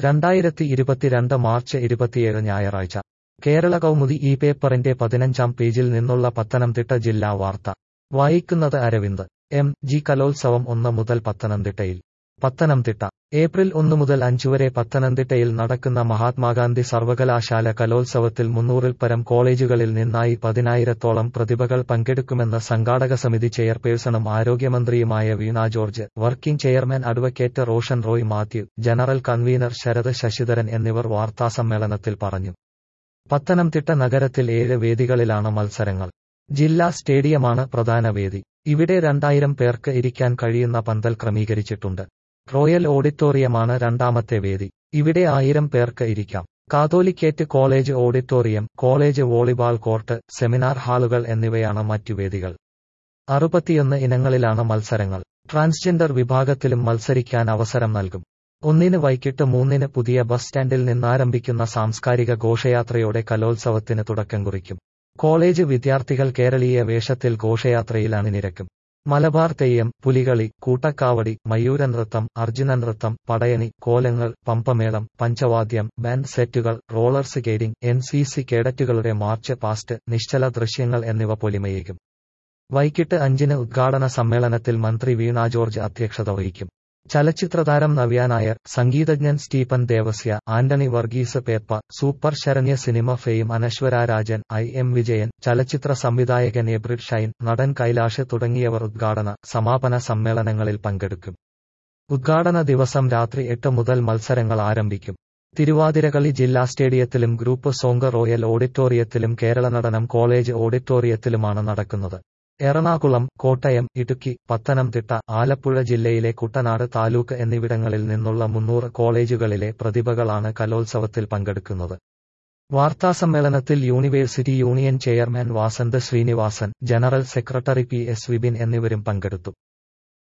2022 March 27 ഞായറാഴ്ച കേരള കൗമുദി ഈ പേപ്പറിന്റെ 15-ാം പേജിൽ നിന്നുള്ള പത്തനംതിട്ട ജില്ലാ വാർത്ത വായിക്കുന്നത് അരവിന്ദ്. എം.ജി. കലോത്സവം 1 മുതൽ പത്തനംതിട്ടയിൽ. പത്തനംതിട്ട ഏപ്രിൽ 1 മുതൽ 5 വരെ പത്തനംതിട്ടയിൽ നടക്കുന്ന മഹാത്മാഗാന്ധി സർവകലാശാല കലോത്സവത്തിൽ 300-ൽ പരം കോളേജുകളിൽ നിന്നായി 10,000-ത്തോളം പ്രതിഭകൾ പങ്കെടുക്കുമെന്ന് സംഘാടക സമിതി ചെയർപേഴ്സണും ആരോഗ്യമന്ത്രിയുമായ Veena George, working chairman advocate Roshan Roy Mathew, general convener Sarath Sasidharan എന്നിവർ വാർത്താസമ്മേളനത്തിൽ പറഞ്ഞു. പത്തനംതിട്ട നഗരത്തിൽ 7 വേദികളിലാണ് മത്സരങ്ങൾ. ജില്ലാ സ്റ്റേഡിയമാണ് പ്രധാന വേദി. ഇവിടെ 2,000 പേർക്ക് ഇരിക്കാൻ കഴിയുന്ന പന്തൽ ക്രമീകരിച്ചിട്ടുണ്ട്. റോയൽ ഓഡിറ്റോറിയമാണ് രണ്ടാമത്തെ വേദി. ഇവിടെ 1,000 പേർക്ക് ഇരിക്കാം. Catholicate college auditorium, college volleyball court, seminar ഹാളുകൾ എന്നിവയാണ് മറ്റു വേദികൾ. 61 ഇനങ്ങളിലാണ് മത്സരങ്ങൾ. ട്രാൻസ്ജെൻഡർ വിഭാഗത്തിലും മത്സരിക്കാൻ അവസരം നൽകും. 1-ന് വൈകിട്ട് 3-ന് പുതിയ ബസ് സ്റ്റാൻഡിൽ നിന്നാരംഭിക്കുന്ന സാംസ്കാരിക ഘോഷയാത്രയോടെ കലോത്സവത്തിന് തുടക്കം കുറിക്കും. കോളേജ് വിദ്യാർത്ഥികൾ കേരളീയ വേഷത്തിൽ ഘോഷയാത്രയിൽ അണിനിരക്കും. മലബാർ തെയ്യം, പുലികളി, കൂട്ടക്കാവടി, മയൂരനൃത്തം, അർജുനനൃത്തം, പടയണി, കോലങ്ങൾ, പമ്പമേളം, പഞ്ചവാദ്യം, ബാൻഡ് സെറ്റുകൾ, റോളർ സ്കേറ്റിംഗ്, NCC കേഡറ്റുകളുടെ മാർച്ച് പാസ്റ്റ്, നിശ്ചല ദൃശ്യങ്ങൾ എന്നിവ പൊലിമയേകും. വൈകിട്ട് 5-ന് ഉദ്ഘാടന സമ്മേളനത്തിൽ മന്ത്രി വീണ ജോർജ് അധ്യക്ഷത വഹിക്കും. ചലച്ചിത്രതാരം നവ്യ നായർ, സംഗീതജ്ഞൻ Stephen Devassy, Antony Varghese Pepe, super Sharanya cinema fame Anaswara Rajan, IM Vijayan, ചലച്ചിത്ര സംവിധായകൻ എബ്രിഡ് ഷൈൻ, നടൻ കൈലാഷ് തുടങ്ങിയവർ ഉദ്ഘാടന, സമാപന സമ്മേളനങ്ങളിൽ പങ്കെടുക്കും. ഉദ്ഘാടന ദിവസം രാത്രി 8 മുതൽ മത്സരങ്ങൾ ആരംഭിക്കും. തിരുവാതിരകളി ജില്ലാ സ്റ്റേഡിയത്തിലും ഗ്രൂപ്പ് സോങ് റോയൽ ഓഡിറ്റോറിയത്തിലും കേരളനടനം കോളേജ് ഓഡിറ്റോറിയത്തിലുമാണ് നടക്കുന്നത്. എറണാകുളം, കോട്ടയം, ഇടുക്കി, പത്തനംതിട്ട, ആലപ്പുഴ ജില്ലയിലെ കുട്ടനാട് താലൂക്ക് എന്നിവിടങ്ങളിൽ നിന്നുള്ള 300 കോളേജുകളിലെ പ്രതിഭകളാണ് കലോത്സവത്തിൽ പങ്കെടുക്കുന്നത്. വാർത്താസമ്മേളനത്തിൽ university union chairman Vasanth Srinivasan, general secretary PS Vipin എന്നിവരും പങ്കെടുത്തു.